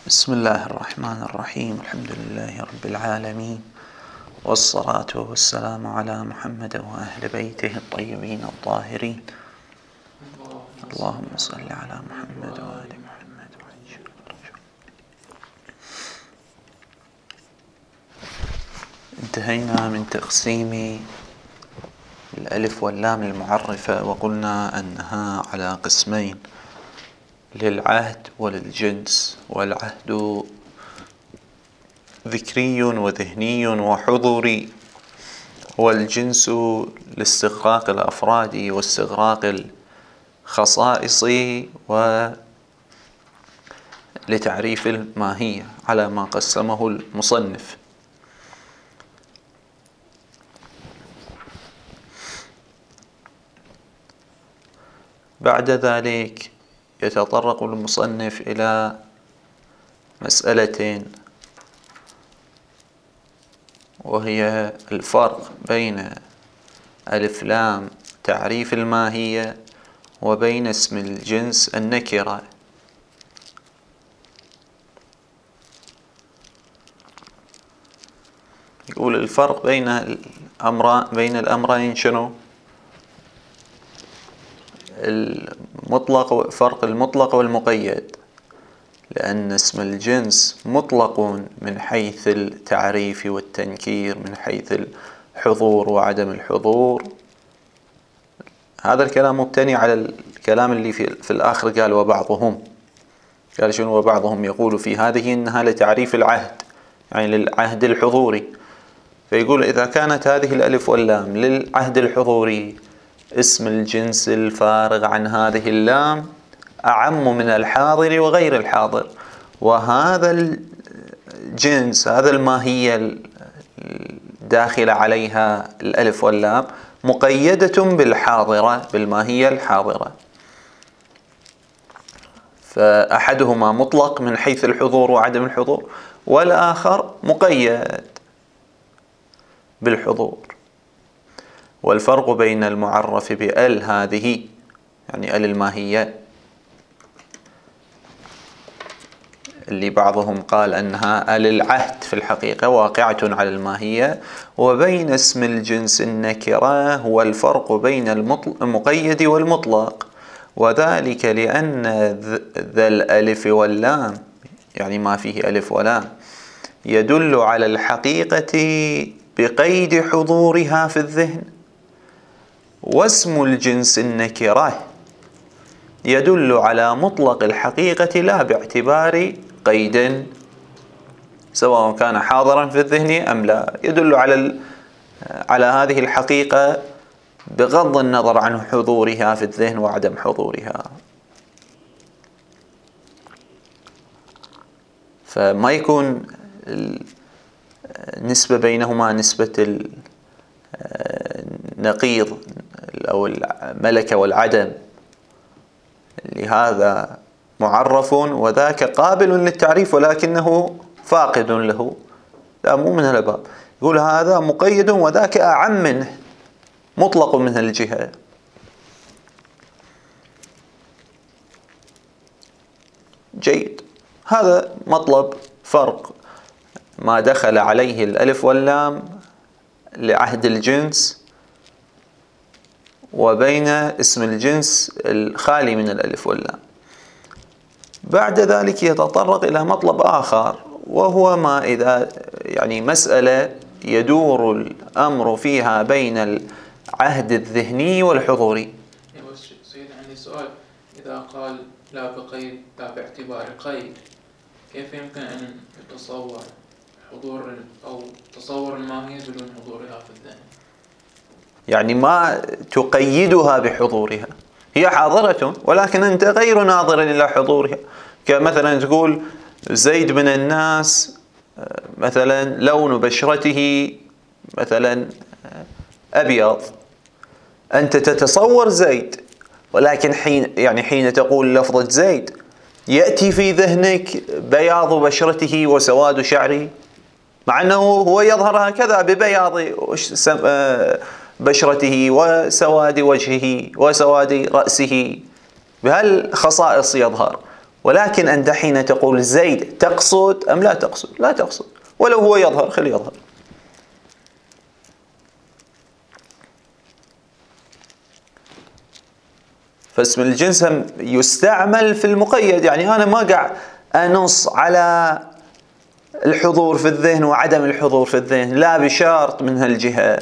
بسم الله الرحمن الرحيم. الحمد لله رب العالمين، والصلاة والسلام على محمد وأهل بيته الطيبين الطاهرين. اللهم صل على محمد وآل محمد. انتهينا من تقسيم الألف واللام المعرفة، وقلنا أنها على قسمين: للعهد وللجنس. والعهد ذكري وذهني وحضوري، والجنس لاستغراق الأفراد واستغراق الخصائص ولتعريف الماهية على ما قسمه المصنف. بعد ذلك يتطرق المصنف إلى مسألتين، وهي الفرق بين ألف لام تعريف الماهية وبين اسم الجنس النكرة. يقول الفرق بين الأمرين شنو؟ فرق المطلق والمقيد، لأن اسم الجنس مطلق من حيث التعريف والتنكير، من حيث الحضور وعدم الحضور. هذا الكلام مبتني على الكلام اللي في الآخر قال وبعضهم. قال شنو وبعضهم؟ يقول في هذه إنها لتعريف العهد، يعني للعهد الحضوري. فيقول إذا كانت هذه الألف واللام للعهد الحضوري، اسم الجنس الفارغ عن هذه اللام أعم من الحاضر وغير الحاضر. وهذا الجنس، هذا الماهية الداخلة عليها الألف واللام، مقيدة بالحاضرة، بالماهية الحاضرة. فأحدهما مطلق من حيث الحضور وعدم الحضور، والآخر مقيد بالحضور. والفرق بين المعرف بأل هذه، يعني أل الماهية، اللي بعضهم قال أنها أل العهد في الحقيقة واقعة على الماهية، وبين اسم الجنس النكرة هو الفرق بين المقيد والمطلق. وذلك لأن ذا الألف واللام، يعني ما فيه ألف ولام، يدل على الحقيقة بقيد حضورها في الذهن، واسم الجنس النكرة يدل على مطلق الحقيقة لا باعتبار قيد، سواء كان حاضرا في الذهن أم لا، يدل على هذه الحقيقة بغض النظر عن حضورها في الذهن وعدم حضورها. فما يكون النسبة بينهما نسبة النقيض أو الملكة والعدم، لهذا معرف وذاك قابل للتعريف ولكنه فاقد له. لا، مو من هذا الباب. يقول هذا مقيد وذاك أعم منه، مطلق من الجهة. جيد. هذا مطلب فرق ما دخل عليه الألف واللام لعهد الجنس وبين اسم الجنس الخالي من الألف واللام. بعد ذلك يتطرق إلى مطلب آخر، وهو ما إذا يعني مسألة يدور الأمر فيها بين العهد الذهني والحضوري. سيد، عندي سؤال. إذا قال لا بقيد، لا باعتبار قيد، كيف يمكن أن يتصور حضور أو تصور الماهية بدون حضورها في الذهن؟ يعني ما تقيدها بحضورها، هي حاضرة ولكن أنت غير ناظر إلى حضورها. كمثلا تقول زيد من الناس، مثلا لون بشرته مثلا أبيض، أنت تتصور زيد، ولكن حين تقول لفظة زيد يأتي في ذهنك بياض بشرته وسواد شعره، مع أنه هو يظهر هكذا ببياض بشرته وسواد وجهه وسواد رأسه، بهالخصائص يظهر، ولكن أنت حين تقول زيد تقصد أم لا تقصد؟ لا تقصد، ولو هو يظهر خليه يظهر. فاسم الجنس يستعمل في المقيد، يعني أنا ما قاعد أنص على الحضور في الذهن وعدم الحضور في الذهن، لا بشرط من هالجهة.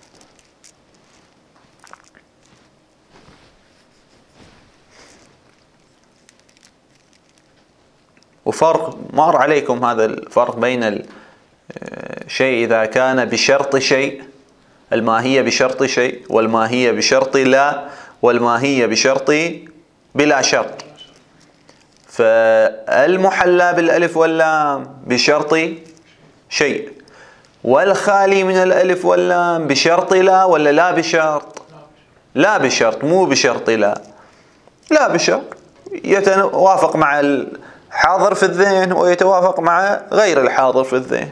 وفرق مر عليكم هذا الفرق بين الشيء إذا كان بشرط شيء، الماهية بشرط شيء، والماهية بشرط لا، والماهية بشرط بلا شرط. فالمحلى بالألف واللام بشرط شيء، والخالي من الألف واللام بشرط لا ولا لا بشرط؟ لا بشرط، مو بشرط لا، لا بشرط، يتوافق مع الحاضر في الذهن ويتوافق مع غير الحاضر في الذهن.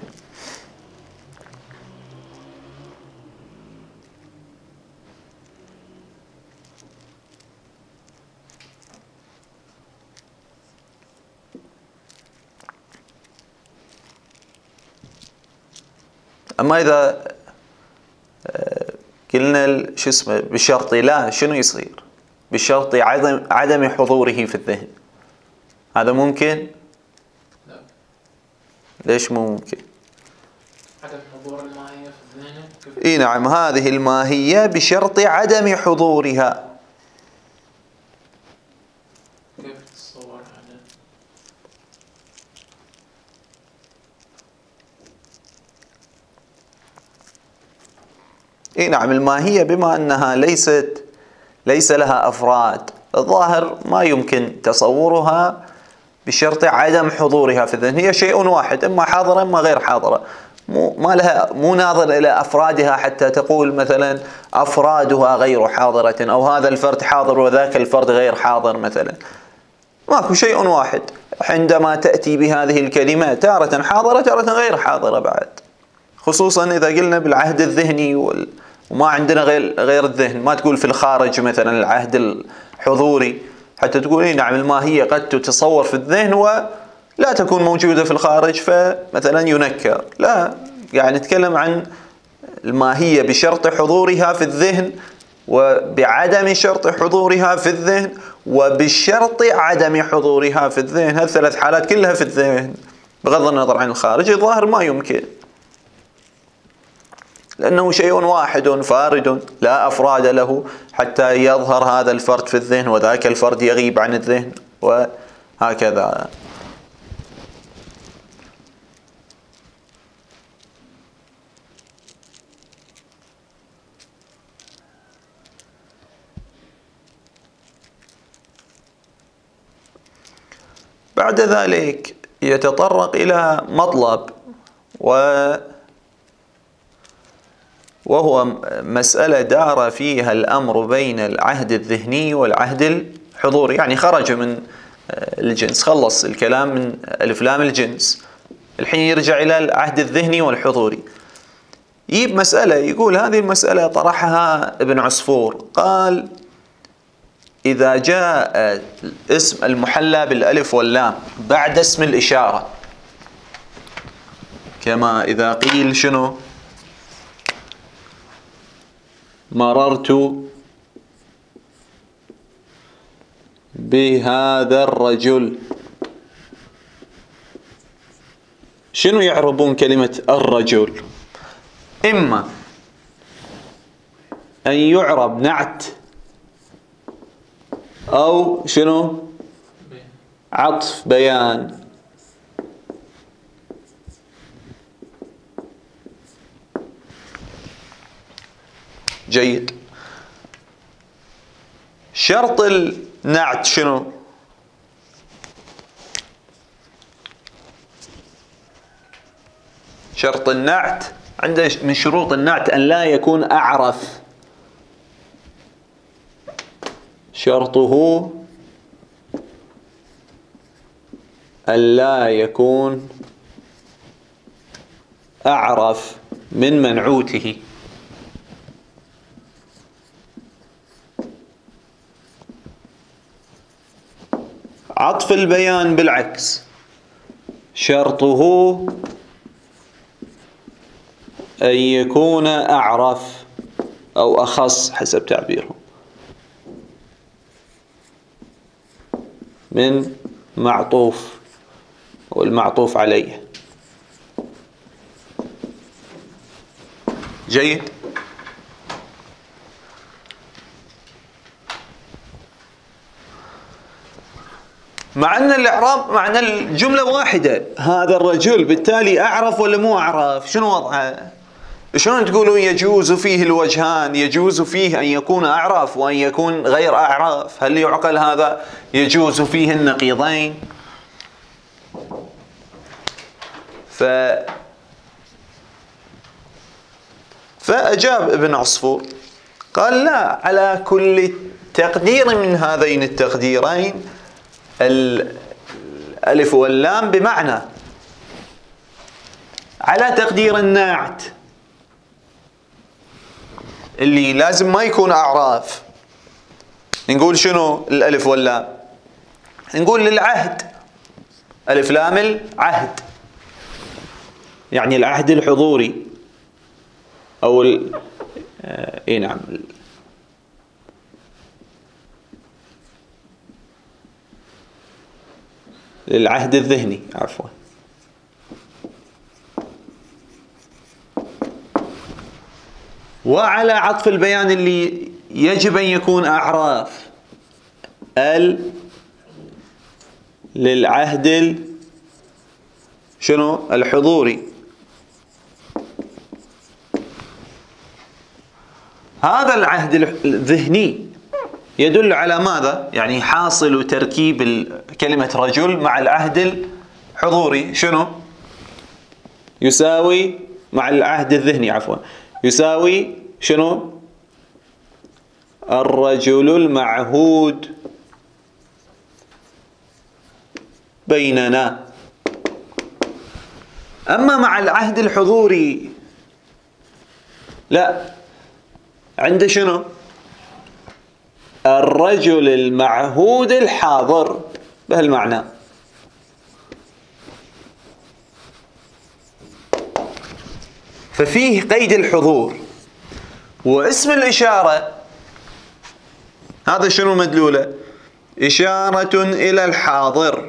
أما إذا قلنا شو اسمه بشرط لا، شنو يصير؟ بشرط عدم حضوره في الذهن، هذا ممكن؟ لا. ليش مو ممكن؟ عدم حضور الماهية في الذهن. اي نعم، هذه الماهية بشرط عدم حضورها. كيف تتصور هذا؟ اي نعم، الماهية بما أنها ليس لها أفراد، الظاهر ما يمكن تصورها بشرط عدم حضورها في الذهن، هي شيء واحد، إما حاضرة إما غير حاضرة، مو ناظر إلى أفرادها حتى تقول مثلا أفرادها غير حاضرة، أو هذا الفرد حاضر وذاك الفرد غير حاضر مثلا. ماكو شيء واحد، عندما تأتي بهذه الكلمات تارة حاضرة تارة غير حاضرة بعد، خصوصا إذا قلنا بالعهد الذهني وما عندنا غير الذهن، ما تقول في الخارج مثلا العهد الحضوري، حتى تقولي نعم الماهية قد تتصور في الذهن ولا تكون موجودة في الخارج فمثلا ينكر، لا، يعني نتكلم عن الماهية بشرط حضورها في الذهن وبعدم شرط حضورها في الذهن وبشرط عدم حضورها في الذهن، هالثلاث حالات كلها في الذهن بغض النظر عن الخارج. الظاهر ما يمكن، لأنه شيء واحد فارد لا أفراد له حتى يظهر هذا الفرد في الذهن وذاك الفرد يغيب عن الذهن وهكذا. بعد ذلك يتطرق إلى مطلب وهو مسألة دار فيها الأمر بين العهد الذهني والعهد الحضوري، يعني خرج من الجنس، خلص الكلام من ألف لام الجنس، الحين يرجع إلى العهد الذهني والحضوري. يجيب مسألة يقول هذه المسألة طرحها ابن عصفور، قال إذا جاء اسم المحلى بالألف واللام بعد اسم الإشارة، كما إذا قيل شنو؟ مررت بهذا الرجل، شنو يعربون كلمة الرجل؟ إما أن يعرب نعت أو شنو؟ عطف بيان. جيد. شرط النعت شنو؟ شرط النعت عنده من شروط النعت أن لا يكون أعرف، شرطه أن لا يكون أعرف من منعوته. عطف عطف البيان بالعكس شرطه أن يكون أعرف أو أخص حسب تعبيرهم من معطوف والمعطوف عليه. جيد. مع أن الإعراب معنى الجملة واحدة، هذا الرجل بالتالي أعرف ولا مو أعرف؟ شنو وضعه؟ شلون تقولون يجوز فيه الوجهان؟ يجوز فيه أن يكون أعرف وأن يكون غير أعرف. هل يعقل هذا؟ يجوز فيه النقيضين. فأجاب ابن عصفور قال لا، على كل تقدير من هذين التقديرين الألف واللام بمعنى. على تقدير النعت اللي لازم ما يكون أعراف، نقول شنو الألف واللام؟ نقول للعهد، ألف لام العهد، يعني العهد الحضوري أو اي نعم للعهد الذهني عفوا. وعلى عطف البيان اللي يجب أن يكون أعراف للعهد شنو الحضوري. هذا العهد الذهني يدل على ماذا؟ يعني حاصل تركيب كلمة رجل مع العهد الحضوري شنو؟ يساوي مع العهد الذهني عفوا يساوي شنو؟ الرجل المعهود بيننا. أما مع العهد الحضوري لا، عنده شنو؟ الرجل المعهود الحاضر بهالمعنى. ففيه قيد الحضور. واسم الإشارة هذا شنو مدلوله؟ إشارة إلى الحاضر.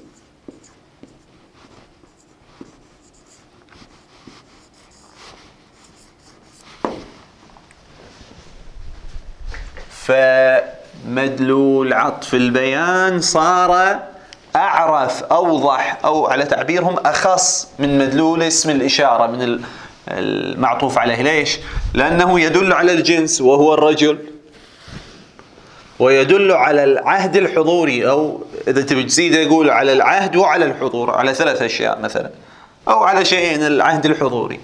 فمدلول عطف البيان صار أعرف أوضح أو على تعبيرهم أخص من مدلول اسم الإشارة من المعطوف عليه. ليش؟ لأنه يدل على الجنس وهو الرجل، ويدل على العهد الحضوري، أو إذا تبي تزيد يقول على العهد وعلى الحضور، على 3 أشياء مثلا، أو على شيئين العهد الحضوري.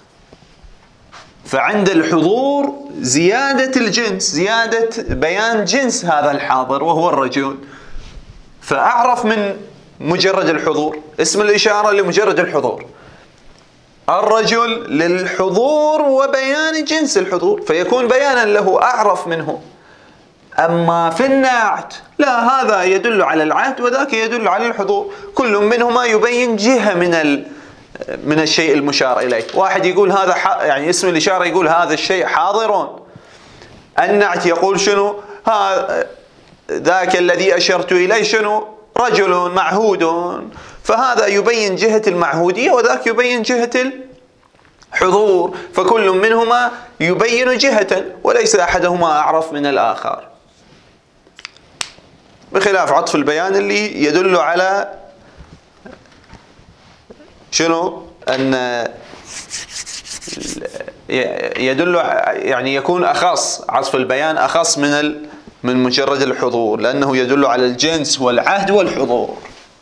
فعند الحضور زيادة الجنس، زيادة بيان جنس هذا الحاضر وهو الرجل، فأعرف من مجرد الحضور. اسم الإشارة لمجرد الحضور، الرجل للحضور وبيان جنس الحضور، فيكون بيانا له أعرف منه. أما في النعت لا، هذا يدل على العهد وذاك يدل على الحضور، كل منهما يبين جهة من الشيء المشار إليه. واحد يقول هذا يعني اسم الإشارة يقول هذا الشيء حاضر، النعت يقول شنو؟ ذاك الذي أشرت إليه شنو؟ رجل معهود، فهذا يبين جهة المعهودية وذاك يبين جهة الحضور، فكل منهما يبين جهة وليس أحدهما أعرف من الآخر، بخلاف عطف البيان اللي يدل على شنو؟ أن يدل يعني يكون أخص، عطف البيان أخص من مجرد الحضور، لأنه يدل على الجنس والعهد والحضور.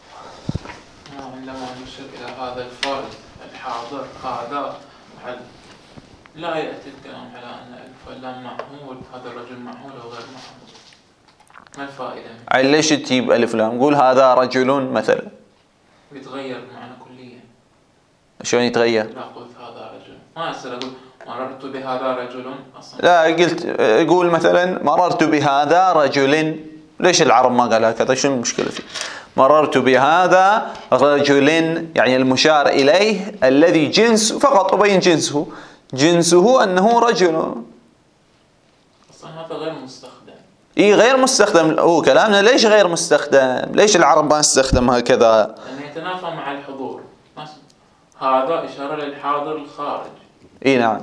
عندما نشير إلى هذا الفرد الحاضر هذا لا يأتي الكلام على أن الألف واللام معهود، هذا الرجل معهود أو غير معهود. ما الفائدة؟ يعني ليش تجيب ألف لام؟ قول هذا رجل مثلا، يتغير المعنى كليا. شلون يتغير؟ لا قلت هذا رجل، ما أصير أقول مررت بهذا رجل أصلا. لا، قلت قول مثلا مررت بهذا رجل. ليش العرب ما قال هكذا؟ شنو المشكلة فيه؟ مررت بهذا رجل، يعني المشار إليه الذي جنس فقط، أبين جنسه، جنسه أنه رجل. أصلا هذا غير مستخدم. إيه غير مستخدم. هو كلامنا ليش غير مستخدم؟ ليش العرب ما استخدم هكذا؟ لأنه يتنافى مع الحضور. هذا إشارة للحاضر الخارج. إيه نعم.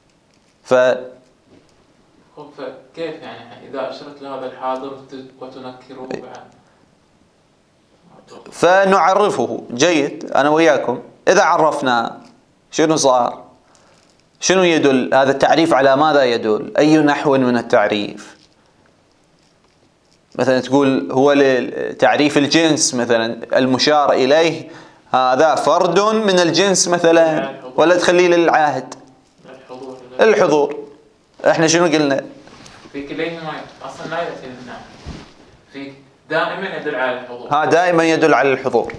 فكيف يعني إذا أشرت لهذا الحاضر وتنكره بعد؟ فنعرفه. جيد، أنا وياكم إذا عرفنا شنو صار؟ شنو يدل هذا التعريف؟ على ماذا يدل؟ أي نحو من التعريف؟ مثلا تقول هو لتعريف الجنس، مثلا المشار إليه هذا فرد من الجنس مثلا، ولا تخليه للعهد؟ الحضور. احنا شنو قلنا؟ في كليهما أصلا لا يأتي للنحو، في دائما يدل على الحضور. دائما يدل على الحضور.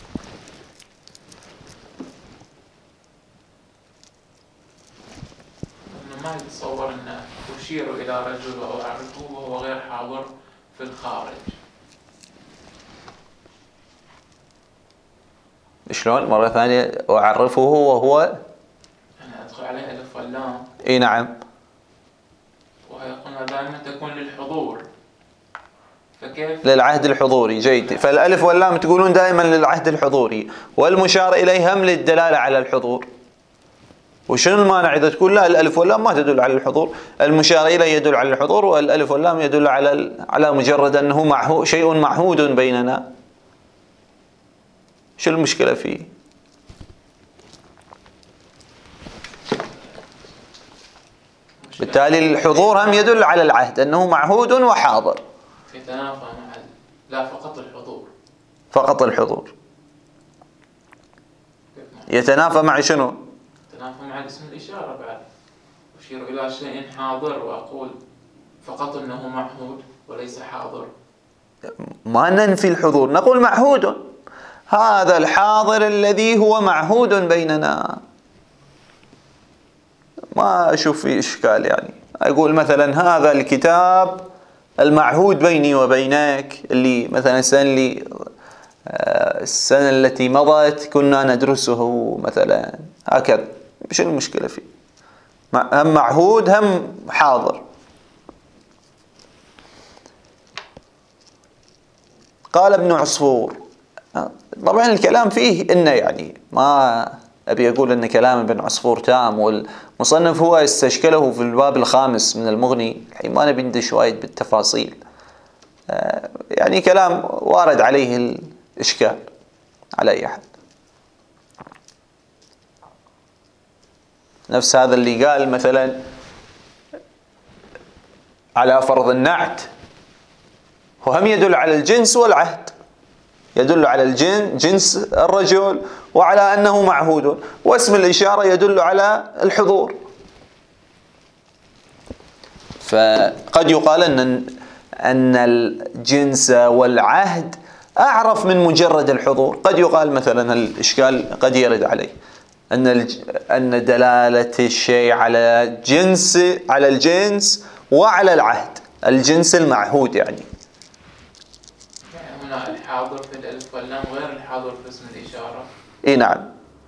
ما يتصور أن أشير إلى رجل أو أعرفه وهو غير حاضر في الخارج. شلون مرة ثانية أعرفه وهو؟ أنا أدخل عليه ألف واللام. إي نعم. وهي قلنا دائما تكون للحضور، فكيف؟ للعهد الحضوري. جيد. فالألف واللام تقولون دائما للعهد الحضوري، والمشار إليه هم للدلالة على الحضور. وشنو المانع إذا تقول لا الألف واللام ما تدل على الحضور، المشار إليه يدل على الحضور، والألف واللام يدل على مجرد أنه شيء معهود بيننا. شو المشكلة فيه؟ بالتالي الحضور هم يدل على العهد أنه معهود وحاضر. يتنافى مع لا فقط الحضور. فقط الحضور. يتنافى مع شنو؟ يتنافى مع اسم الإشارة بعد. أشير إلى شيء حاضر وأقول فقط أنه معهود وليس حاضر. ما ننفي الحضور، نقول معهود. هذا الحاضر الذي هو معهود بيننا. ما أشوف فيه إشكال. يعني أقول مثلا هذا الكتاب المعهود بيني وبينك، اللي مثلا السنة التي مضت كنا ندرسه مثلا هكذا. مش المشكلة فيه؟ هم معهود هم حاضر. قال ابن عصفور. طبعا الكلام فيه إنه يعني ما أبي أقول أن كلام ابن عصفور تام، والمصنف هو استشكله في الباب الخامس من المغني. الحين ما نبي ندش وايد بالتفاصيل، يعني كلام وارد عليه الإشكال على أي حال. نفس هذا اللي قال مثلا على فرض النعت، وهم يدل على الجنس والعهد، يدل على جنس الرجل وعلى أنه معهود، واسم الإشارة يدل على الحضور. فقد يقال أن الجنس والعهد أعرف من مجرد الحضور. قد يقال مثلا الإشكال قد يرد عليه أن دلالة الشيء على الجنس وعلى العهد، الجنس المعهود يعني هنا الحاضر في الألف واللام غير الحاضر في اسم الإشارة. إيه نعم.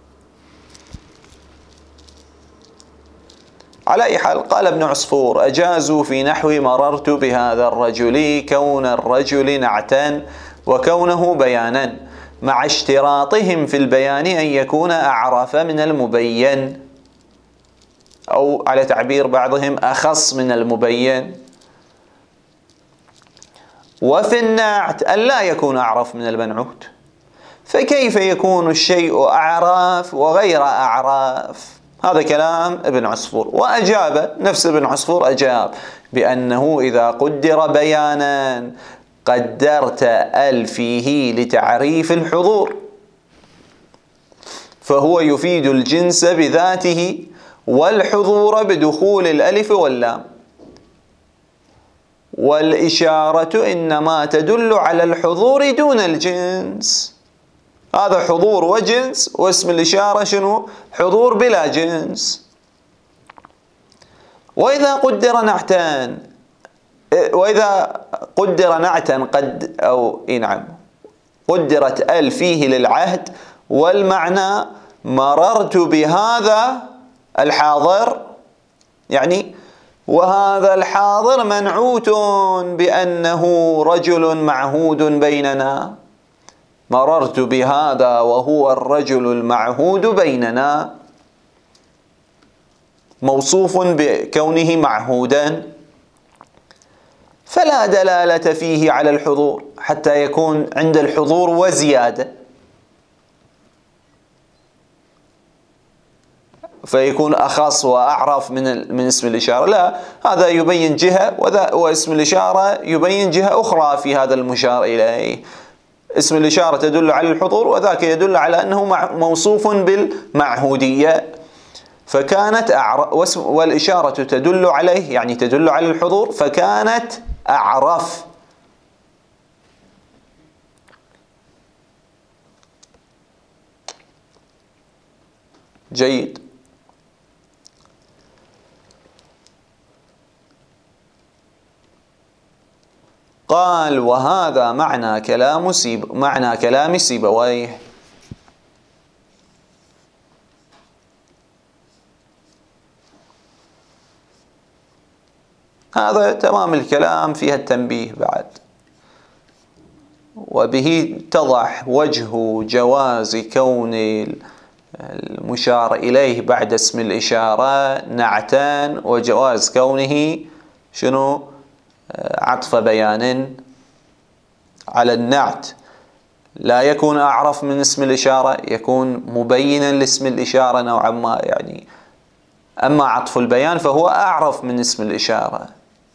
على أي حال قال ابن عصفور: أجازوا في نحو مررت بهذا الرجل كون الرجل نعتا وكونه بيانا، مع اشتراطهم في البيان أن يكون أعرف من المبين، أو على تعبير بعضهم أخص من المبين. وفي النعت أن لا يكون أعرف من المنعوت، فكيف يكون الشيء أعراف وغير أعراف؟ هذا كلام ابن عصفور. وأجاب نفس ابن عصفور، أجاب بأنه إذا قدر بيانا قدرت فيه لتعريف الحضور، فهو يفيد الجنس بذاته والحضور بدخول الألف واللام، والإشارة إنما تدل على الحضور دون الجنس. هذا حضور وجنس، واسم الإشارة شنو؟ حضور بلا جنس. وإذا قدر نعتا قدرت ال فيه للعهد، والمعنى مررت بهذا الحاضر، يعني وهذا الحاضر منعوت بأنه رجل معهود بيننا، مررت بهذا وهو الرجل المعهود بيننا، موصوف بكونه معهودا، فلا دلالة فيه على الحضور حتى يكون عند الحضور وزيادة، فيكون أخص وأعرف من اسم الإشارة. لا، هذا يبين جهة واسم الإشارة يبين جهة أخرى في هذا المشار إليه. اسم الإشارة تدل على الحضور، وذاك يدل على أنه موصوف بالمعهودية، فكانت والإشارة تدل عليه، يعني تدل على الحضور، فكانت أعرف. جيد. قال وهذا معنى كلام سيبويه. هذا تمام الكلام، فيها التنبيه بعد، وبه اتضح وجه جواز كون المشار إليه بعد اسم الإشارة نعتان، وجواز كونه شنو؟ عطف بيان على النعت، لا يكون أعرف من اسم الإشارة، يكون مبينا لاسم الإشارة نوعا ما، يعني أما عطف البيان فهو أعرف من اسم الإشارة.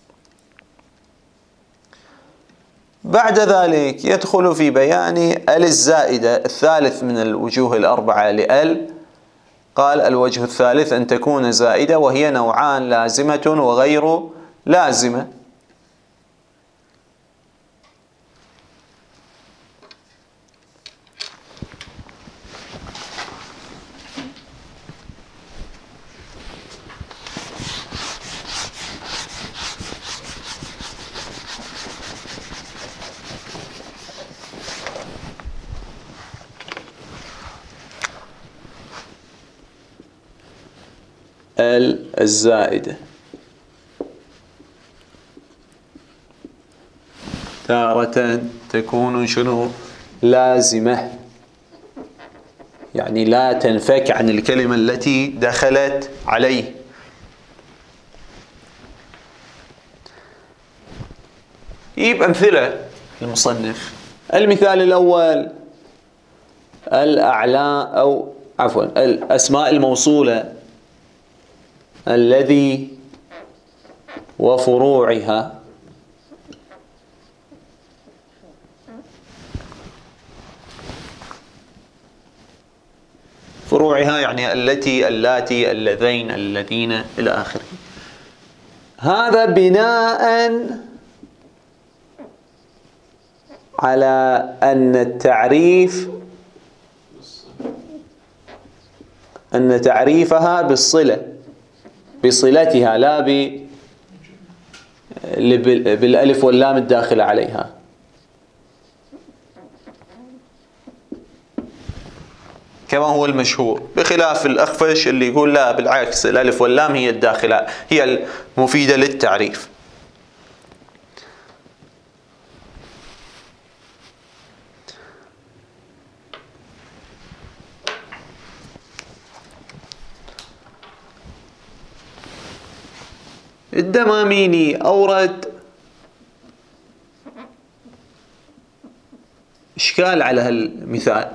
بعد ذلك يدخل في بيان ال الزائدة، الثالث من الوجوه الأربعة لال. قال الوجه الثالث أن تكون زائدة، وهي نوعان: لازمة وغير لازمة. الزائدة تارة تكون شنو؟ لازمة، يعني لا تنفك عن الكلمة التي دخلت عليه. يجيب أمثلة المصنف. المثال الأول الأعلى، أو عفوا الأسماء الموصولة الذي وفروعها. فروعها يعني التي، اللاتي، اللذين، الذين إلى آخره. هذا بناء على أن تعريفها بصلتها، لا بالألف واللام الداخلة عليها. كما هو المشهور، بخلاف الأخفش اللي يقول لا بالعكس، الألف واللام هي الداخلة، هي المفيدة للتعريف. الدماميني أورد إشكال على هالمثال،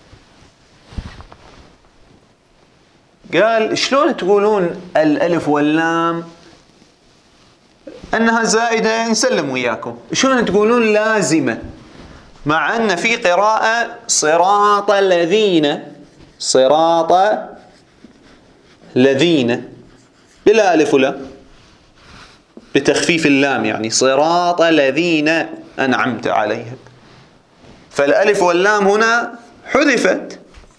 قال شلون تقولون الألف واللام أنها زائدة؟ نسلم وياكم. شلون تقولون لازمة مع أن في قراءة صراط الذين، صراط الذين بلا ألف ولا، بتخفيف اللام، يعني صراط الذين أنعمت عليهم، فالألف واللام هنا حذفت،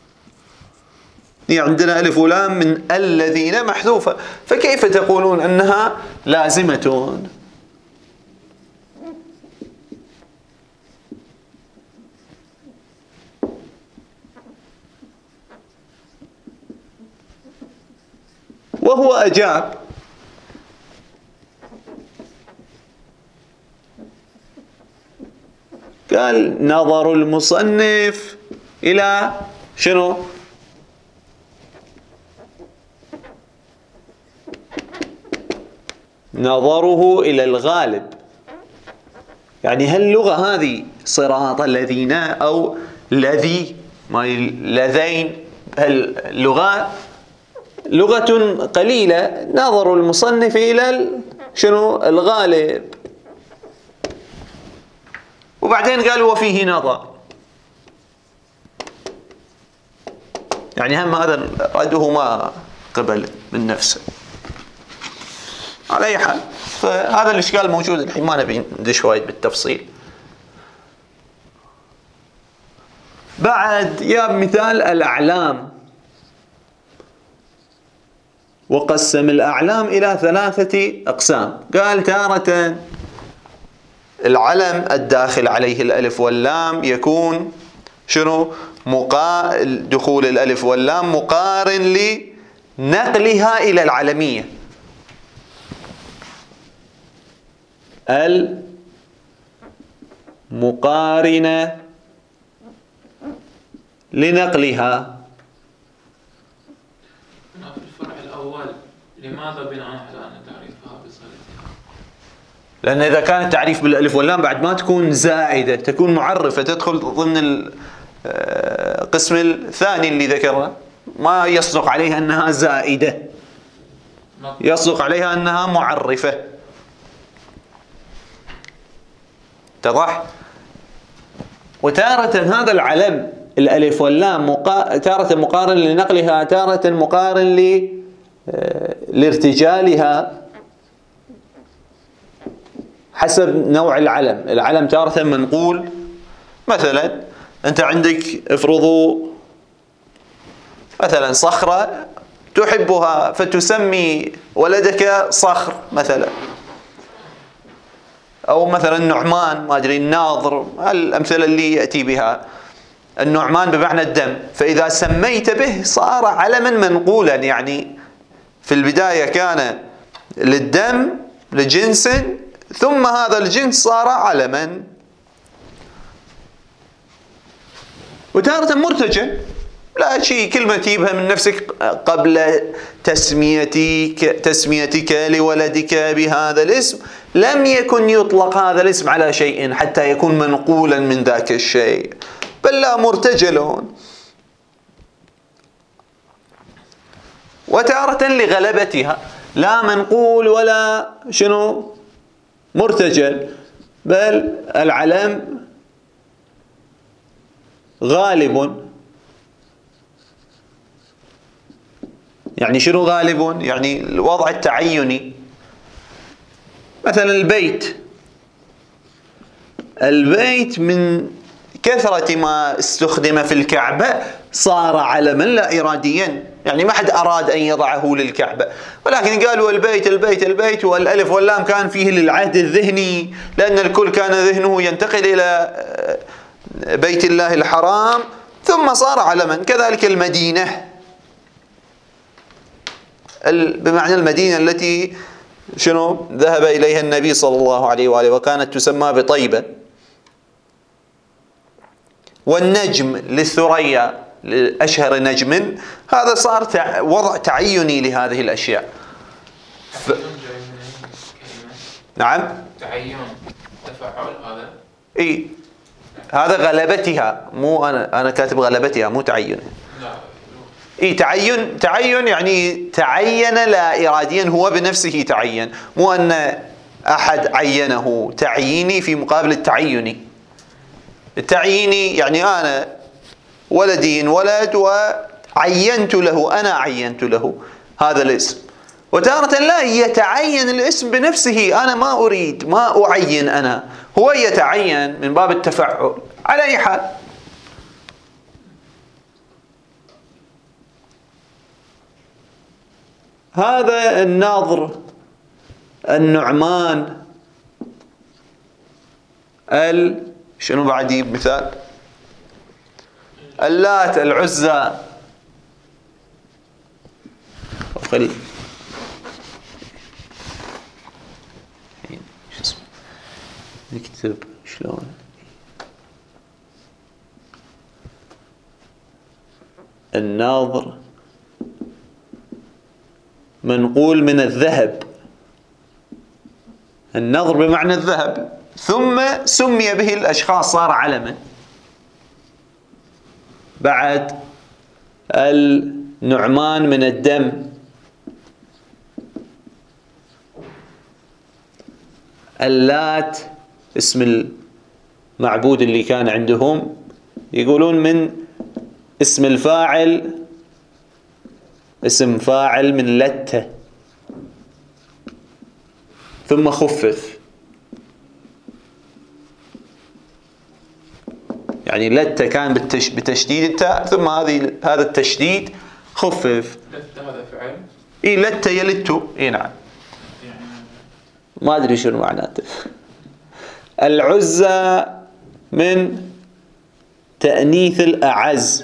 عندنا ألف ولام من الذين محذوفة، فكيف تقولون أنها لازمة؟ وهو أجاب. قال نظر المصنف إلى شنو؟ نظره إلى الغالب. يعني هل اللغة هذه صراط الذين أو الذي ما الذين، هل لغة قليلة. نظر المصنف إلى شنو؟ الغالب. وبعدين قال وفيه نظر. يعني هم هذا رده ما قبل من نفسه. على أي حال فهذا الإشكال موجود الحين، ما نبي ندش وايد بالتفصيل. بعد جاب مثال الأعلام، وقسم الأعلام إلى 3 أقسام. قال تارة العلم الداخل عليه الألف واللام يكون شنو؟ دخول الألف واللام مقارن لنقلها إلى العلمية. المقارنة لنقلها. في الفرع الأول لماذا بناء على أن تعريفها بصلتها؟ لأن إذا كان التعريف بالألف واللام بعد ما تكون زائدة، تكون معرفة، تدخل ضمن القسم الثاني اللي ذكره، ما يصدق عليها أنها زائدة، يصدق عليها أنها معرفة. اتضح؟ وتارة هذا العلم الألف واللام تارة مقارن لنقلها، تارة مقارن لارتجالها حسب نوع العلم. العلم تارة منقول، مثلا أنت عندك افرضوا مثلا صخرة تحبها فتسمي ولدك صخر مثلا، أو مثلا نعمان، ما أدري، الناظر، الأمثلة اللي يأتي بها. النعمان بمعنى الدم، فإذا سميت به صار علما منقولا. يعني في البداية كان للدم لجنس، ثم هذا الجنس صار علما. وتارة مرتجل، لا شيء، كلمة تجيبها من نفسك قبل تسميتك لولدك بهذا الاسم، لم يكن يطلق هذا الاسم على شيء حتى يكون منقولا من ذاك الشيء، بل لا مرتجلون. وتارة لغلبتها، لا منقول ولا شنو مرتجل، بل العلم غالب. يعني شنو غالب؟ يعني الوضع التعيني. مثلا البيت من كثرة ما استخدم في الكعبة صار علما لا إراديا، يعني ما حد أراد أن يضعه للكعبة، ولكن قالوا البيت البيت البيت، والألف واللام كان فيه للعهد الذهني، لأن الكل كان ذهنه ينتقل إلى بيت الله الحرام، ثم صار علما. كذلك المدينة، بمعنى المدينة التي شنو ذهب إليها النبي صلى الله عليه وآله، وكانت تسمى بطيبة. والنجم للثريا، أشهر نجم، هذا صار وضع تعيني لهذه الأشياء. نعم، تعين تفعل هذا. إيه، هذا غلبتها، مو أنا كاتب غلبتها مو تعين. إيه، تعين يعني تعين لا إراديا، هو بنفسه تعين، مو أن أحد عينه. تعييني في مقابل التعيني. التعييني يعني أنا ولدي ولد وعينت له، أنا عينت له هذا الاسم. وتارة لا يتعين الاسم بنفسه، أنا ما أريد، ما أعين أنا، هو يتعين من باب التفعل. على أي حال، هذا الناظر، النعمان، شنو بعد يجيب مثال؟ اللات، العزى. نكتب شلون الناظر منقول من الذهب، النظر بمعنى الذهب، ثم سمي به الأشخاص صار علما. بعد النعمان من الدم، اللات اسم المعبود اللي كان عندهم، يقولون من اسم الفاعل، اسم فاعل من لتة ثم خفف، يعني لتة كان بتشديد التاء ثم هذا التشديد خفف. لتة هذا فعل؟ اي لتة يلتو، اي نعم، ما ادري شنو معناته. العزى من تأنيث الأعز،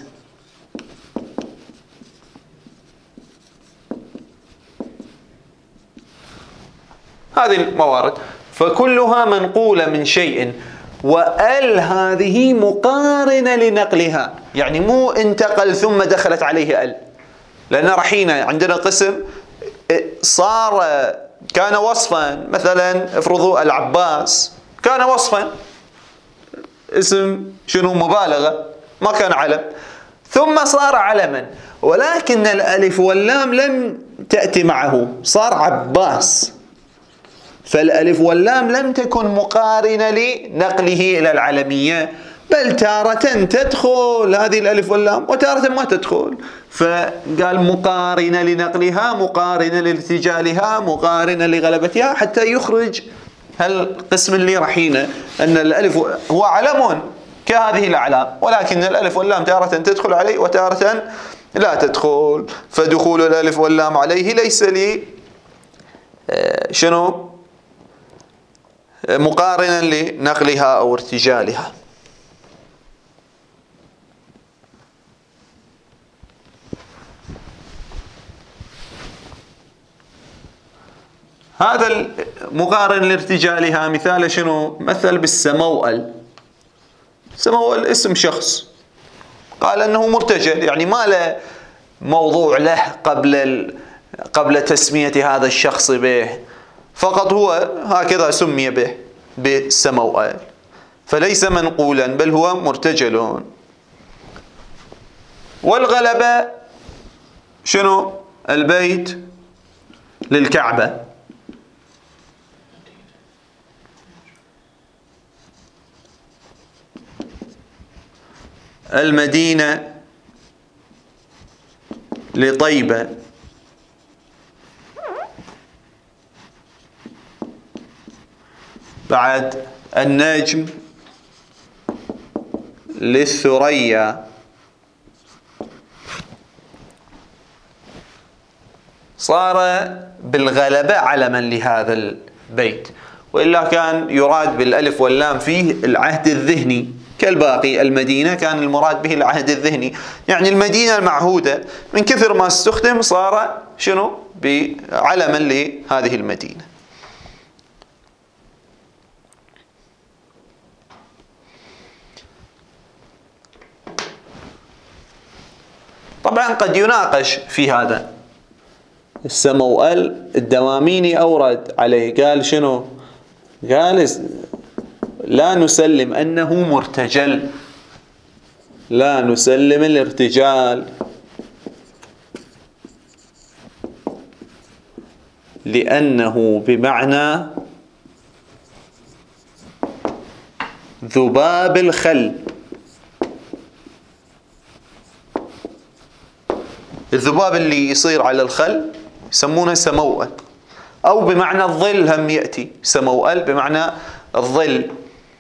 هذه الموارد فكلها منقولة من شيء، وأل هذه مقارنة لنقلها، يعني مو انتقل ثم دخلت عليه أل، لأن رحينا عندنا قسم صار كان وصفا، مثلا افرضوا العباس كان وصفا، اسم شنو مبالغة، ما كان علم، ثم صار علما، ولكن الألف واللام لم تأتي معه، صار عباس، فالألف واللام لم تكن مقارنة لنقله إلى العلمية، بل تارة تدخل هذه الألف واللام وتارة ما تدخل، فقال مقارنة لنقلها، مقارنة لارتجالها، مقارنة لغلبتها، حتى يخرج هالقسم اللي رحينا أن الألف هو علم كهذه الأعلام، ولكن الألف واللام تارة تدخل عليه وتارة لا تدخل، فدخول الألف واللام عليه ليس لي شنو مقارنا لنقلها أو ارتجالها. هذا المقارن لارتجالها مثال شنو؟ مثل بالسموأل، سموأل اسم شخص، قال أنه مرتجل، يعني ما له موضوع له قبل تسمية هذا الشخص به، فقط هو هكذا سمي به بالسموأل، فليس منقولا بل هو مرتجل. والغلبة شنو؟ البيت للكعبة، المدينة لطيبة، بعد النجم للثريا، صار بالغلبة علما لهذا البيت، وإلا كان يراد بالألف واللام فيه العهد الذهني كالباقي. المدينة كان المراد به العهد الذهني، يعني المدينة المعهودة، من كثر ما استخدم صار شنو؟ بعلما لهذه المدينة. طبعا قد يناقش في هذا السموأل، الدواميني أورد عليه قال شنو؟ قال لا نسلم أنه مرتجل، لا نسلم الارتجال، لأنه بمعنى ذباب الخل، الذباب اللي يصير على الخل يسمونه سموأل، أو بمعنى الظل هم يأتي سموأل بمعنى الظل.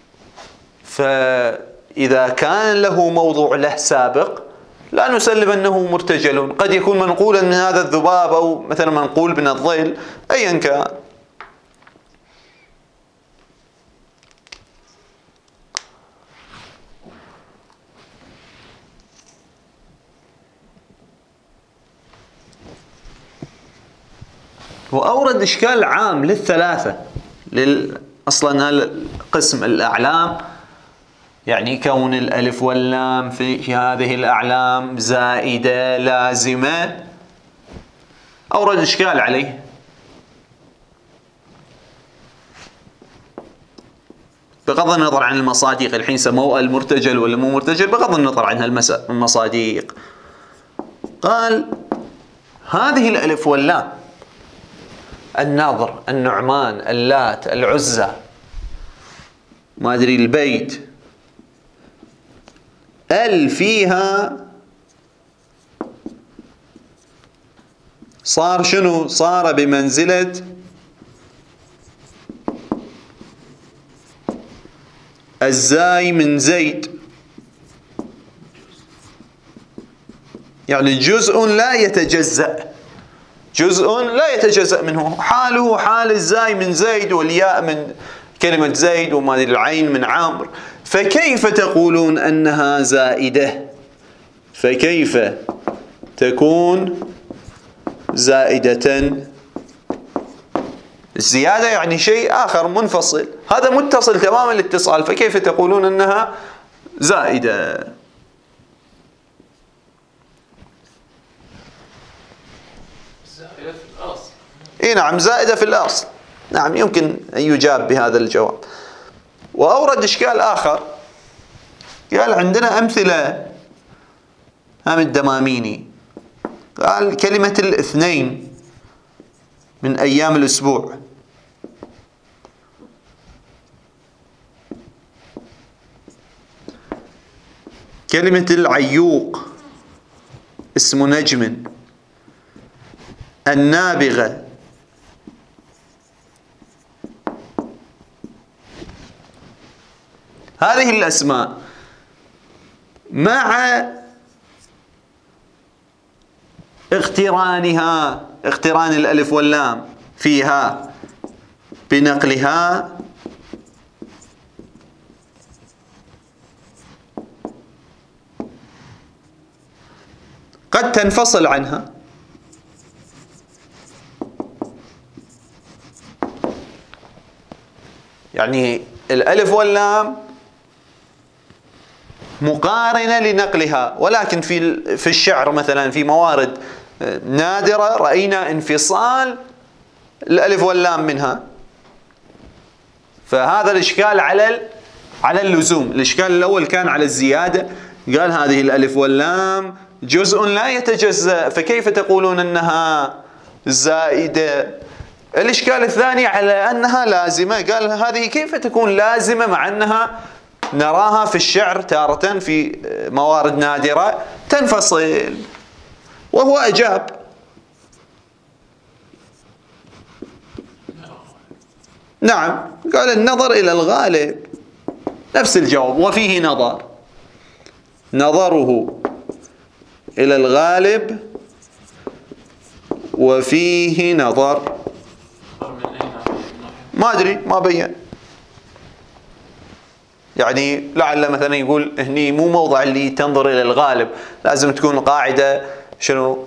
فإذا كان له موضوع له سابق لا نسلم أنه مرتجل، قد يكون منقولا من هذا الذباب، أو مثلا منقول من الظل، أيا كان. وأورد إشكال عام للثلاثة، أصلا قسم الأعلام، يعني كون الألف واللام في هذه الأعلام زائدة لازمة، أورد إشكال عليه. بغض النظر عن المصادق، الحين سموه المرتجل ولا مو مرتجل، بغض النظر عن المصادق، قال هذه الألف واللام، النضر، النعمان، اللات، العزى، ما أدري البيت، ال فيها صار شنو؟ صار بمنزلة الزاي من زيد، يعني جزء لا يتجزأ، جزء لا يتجزأ منه، حاله حال الزاي من زيد والياء من كلمة زيد وما أدري العين من عامر، فكيف تقولون أنها زائدة؟ فكيف تكون زائدة؟ الزيادة يعني شيء آخر منفصل، هذا متصل تمام الاتصال، فكيف تقولون أنها زائدة؟ زائدة في الأصل. إيه نعم، زائدة في الأصل، نعم يمكن أن يجاب بهذا الجواب. وأورد إشكال آخر، قال عندنا أمثلة هم الدماميني، قال كلمة الاثنين من أيام الأسبوع، كلمة العيوق اسم نجم، النابغة، هذه الأسماء مع اقتران الألف واللام فيها بنقلها قد تنفصل عنها، يعني الألف واللام مقارنة لنقلها، ولكن في الشعر مثلا في موارد نادرة رأينا انفصال الألف واللام منها، فهذا الإشكال على اللزوم. الإشكال الأول كان على الزيادة، قال هذه الألف واللام جزء لا يتجزأ، فكيف تقولون أنها زائدة؟ الإشكال الثاني على أنها لازمة، قال هذه كيف تكون لازمة مع أنها نراها في الشعر تارة في موارد نادرة تنفصل. وهو أجاب نعم، قال النظر إلى الغالب، نفس الجواب، وفيه نظر، نظره إلى الغالب وفيه نظر، ما أدري ما بين، يعني لعل مثلا يقول هني مو موضع اللي تنظر إلى الغالب، لازم تكون قاعدة شنو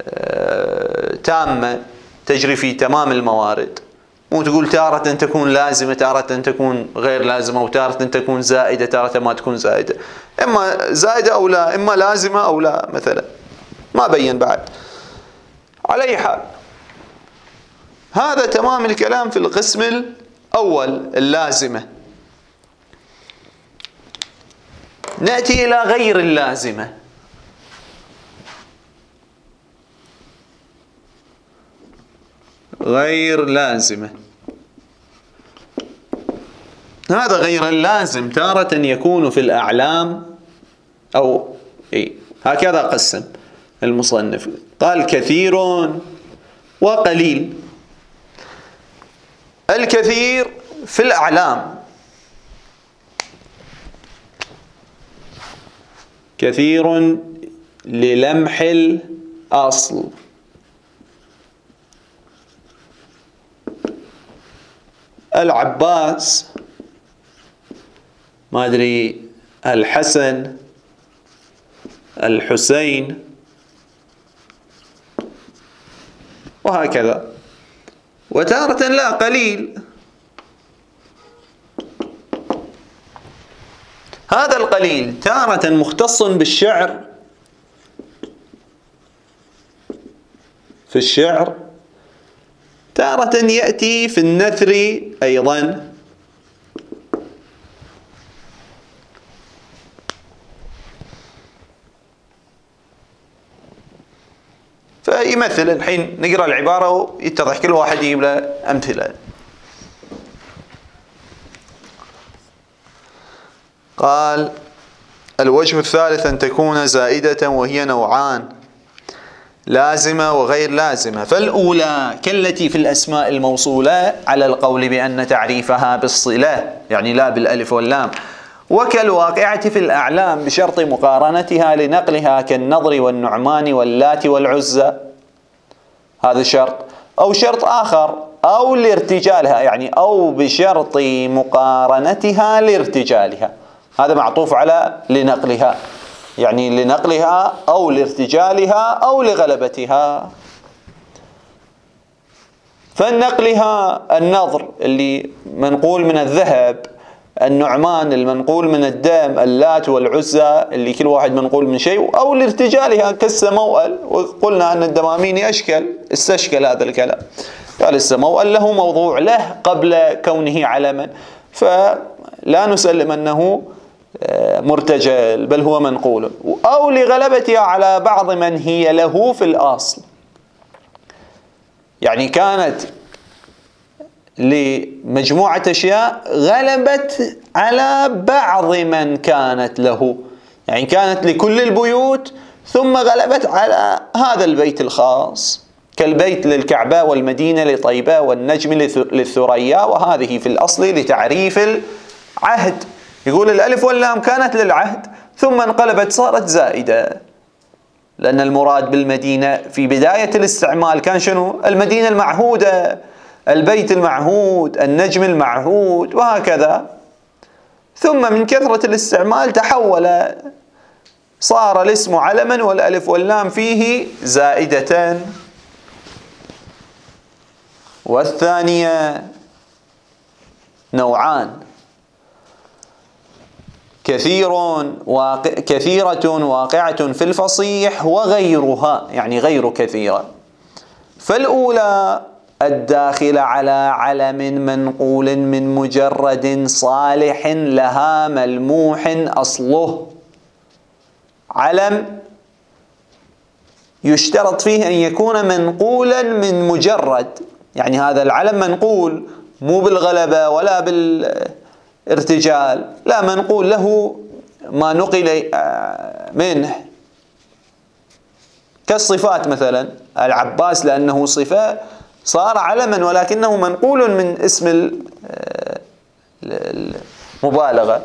تامة تجري في تمام الموارد، مو تقول تارة تكون لازمة تارة تكون غير لازمة وتارة تكون زائدة تارة ما تكون زائدة، إما زائدة أو لا، إما لازمة أو لا مثلا، ما بين بعد. على أي حال هذا تمام الكلام في القسم الأول اللازمة. نأتي إلى غير اللازمة. غير لازمة، هذا غير اللازم تارة يكون في الأعلام أو هكذا قسم المصنف، قال كثير وقليل. الكثير في الأعلام، كثير للمح الأصل، العباس، ما أدري الحسن، الحسين، وهكذا. وتارة لا، قليل هذا القليل تارة مختص بالشعر في الشعر، تارة يأتي في النثر أيضا، فيمثل. الحين نقرأ العبارة ويتضح كل واحد يجيب له أمثلة. قال: الوجه الثالث أن تكون زائدة، وهي نوعان: لازمة وغير لازمة. فالأولى كالتي في الأسماء الموصولة على القول بأن تعريفها بالصلة، يعني لا بالألف واللام، وكالواقعة في الأعلام بشرط مقارنتها لنقلها كالنضر والنعمان واللات والعزى، هذا شرط. أو شرط آخر: أو لارتجالها، يعني أو بشرط مقارنتها لارتجالها، هذا معطوف على لنقلها، يعني لنقلها أو لارتجالها أو لغلبتها. فالنقلها النضر اللي منقول من الذهب، النعمان المنقول من الدم، اللات والعزى اللي كل واحد منقول من شيء، أو لارتجالها كالسموأل. وقلنا أن الدماميني استشكل هذا الكلام، قال السموأل له موضوع له قبل كونه علما، فلا نسلم أنه مرتجل بل هو منقول. أو لغلبتها على بعض من هي له في الأصل، يعني كانت لمجموعة أشياء غلبت على بعض من كانت له، يعني كانت لكل البيوت ثم غلبت على هذا البيت الخاص، كالبيت للكعبة والمدينة لطيبة والنجم للثريا، وهذه في الأصل لتعريف العهد. يقول الألف واللام كانت للعهد ثم انقلبت صارت زائدة، لأن المراد بالمدينة في بداية الاستعمال كان شنو؟ المدينة المعهودة، البيت المعهود، النجم المعهود، وهكذا. ثم من كثرة الاستعمال تحول، صار الاسم علما والألف واللام فيه زائدة. والثانية نوعان: كثيرة واقعة في الفصيح، وغيرها، يعني غير كثيرة. فالأولى الداخل على علم منقول من مجرد صالح لها ملموح أصله. علم يشترط فيه أن يكون منقولا من مجرد، يعني هذا العلم منقول مو بالغلبة ولا بالارتجال، لا، منقول له ما نقل منه، كالصفات مثلا العباس لأنه صفة صار علما ولكنه منقول من اسم المبالغة.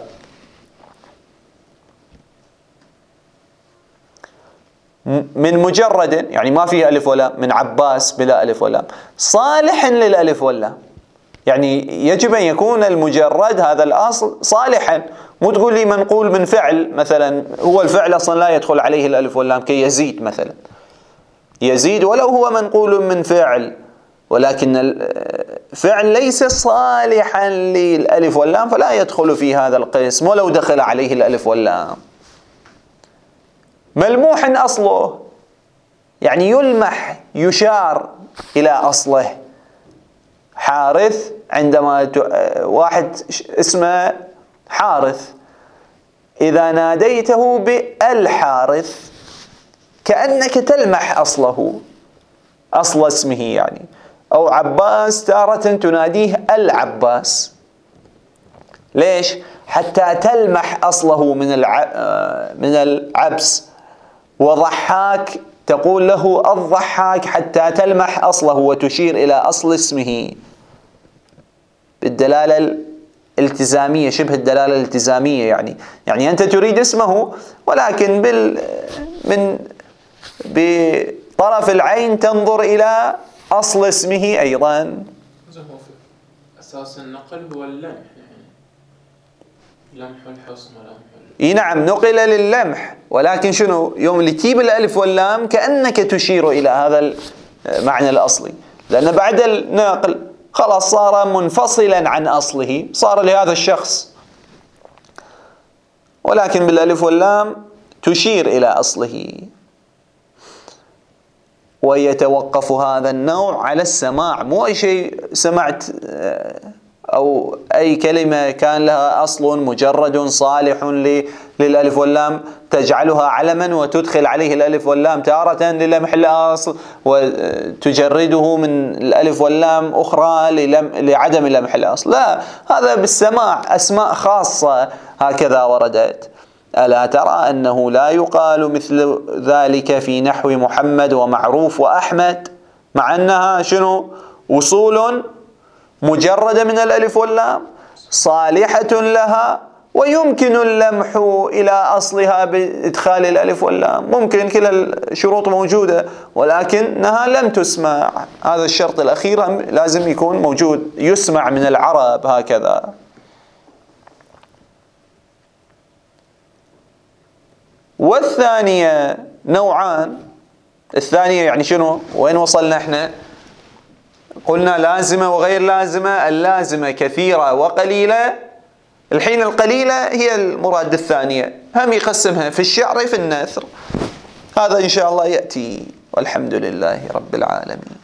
من مجرد يعني ما فيه ألف ولا، من عباس بلا ألف ولا، صالح للألف ولا، يعني يجب أن يكون المجرد هذا الأصل صالحا. مو تقول لي منقول من فعل مثلا، هو الفعل أصلا لا يدخل عليه الألف واللام، كيزيد مثلا، يزيد ولو هو منقول من فعل، ولكن الفعل ليس صالحا للألف واللام فلا يدخل في هذا القسم ولو دخل عليه الألف واللام. ملموح أصله، يعني يلمح، يشار إلى أصله. حارث، عندما واحد اسمه حارث إذا ناديته بالحارث كأنك تلمح أصله، أصل اسمه يعني. أو عباس تارة تناديه العباس، ليش؟ حتى تلمح أصله من العبس. وضحاك تقول له الضحاك حتى تلمح أصله وتشير إلى أصل اسمه بالدلالة الالتزامية، شبه الدلالة الالتزامية، يعني أنت تريد اسمه ولكن بطرف العين تنظر إلى أصل اسمه أيضا. هو في أساس النقل هو اللمح، يعني لمح الحصن ولمح نعم، نقل لللمح، ولكن شنو؟ يوم اللي تجيب الألف واللام كأنك تشير إلى هذا المعنى الأصلي، لأن بعد النقل خلاص صار منفصلا عن أصله، صار لهذا الشخص. ولكن بالألف واللام تشير إلى أصله. ويتوقف هذا النوع على السماع، مو أي شيء سمعت أو أي كلمة كان لها أصل مجرد صالح للألف واللام تجعلها علما وتدخل عليه الألف واللام تارة للمح الأصل وتجرده من الألف واللام أخرى لعدم لمح الأصل. لا، هذا بالسماع، أسماء خاصة هكذا وردت. ألا ترى أنه لا يقال مثل ذلك في نحو محمد ومعروف وأحمد، مع أنها شنو؟ وصول مجردة من الألف واللام صالحة لها، ويمكن اللمح إلى أصلها بإدخال الألف واللام، ممكن كلا الشروط موجودة ولكنها لم تسمع. هذا الشرط الأخير لازم يكون موجود، يسمع من العرب هكذا. والثانية نوعان. الثانية يعني شنو؟ وين وصلنا احنا؟ قلنا لازمة وغير لازمة، اللازمة كثيرة وقليلة، الحين القليلة هي المراد الثانية، هم يقسمها في الشعر في النثر. هذا إن شاء الله يأتي، والحمد لله رب العالمين.